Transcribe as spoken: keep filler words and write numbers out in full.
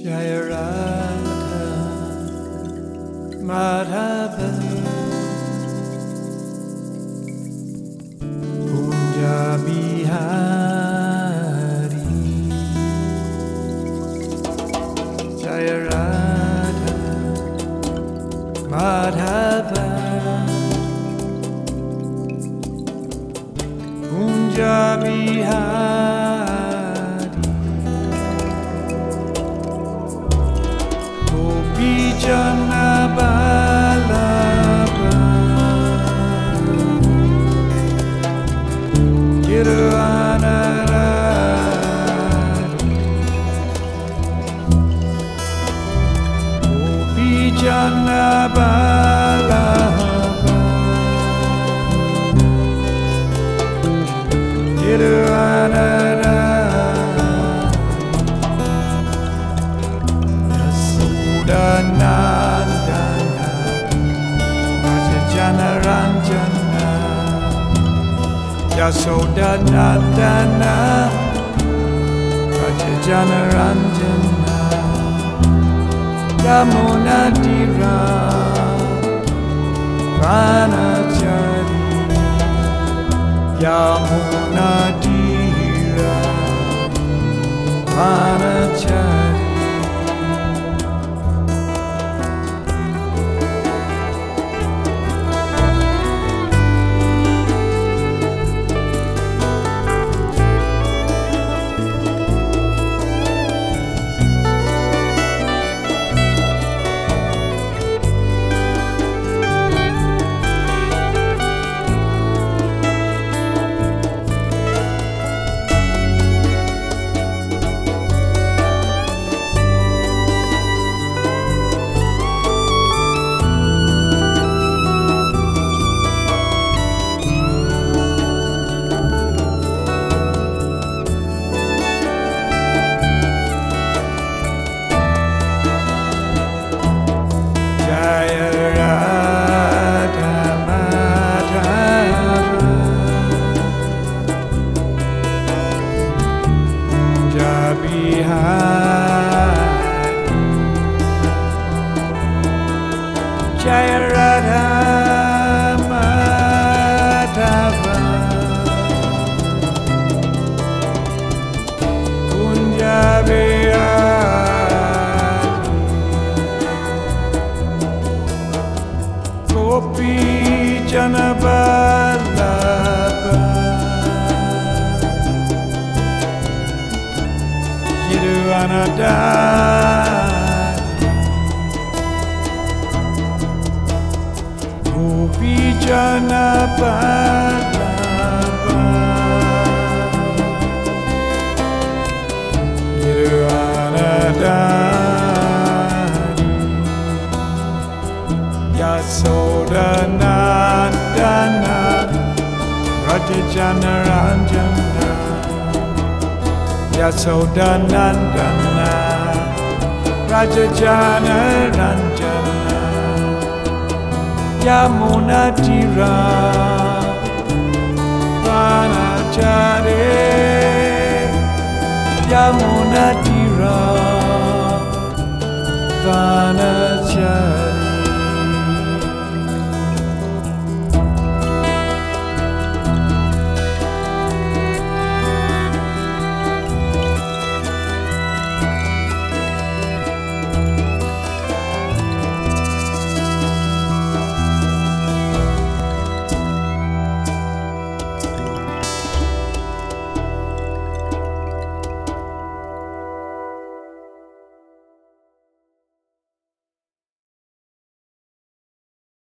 Jaya Radha Madhava Kunja Bihari Jaya Radha Madhava Kunja Bihari Jana Balaba Kiranara Gopi Jana Balaba Kiranara Nandana Rajajana Ranjana Yasoda Nandana Rajajana Ranjana Yamuna Dira Vanachari Yamuna Dira Vanachari Jaya Radha Madhava Kunja Bihari Gopi Jana Vallabha Giruvanadari Gopi Jana Vallabha Giruvanadari Yasoda Nandana Rajajana Ranjana Yasoda Nandana Rajajana Ranjana Yamuna Tira Vanachari Yamuna Tira Vanachari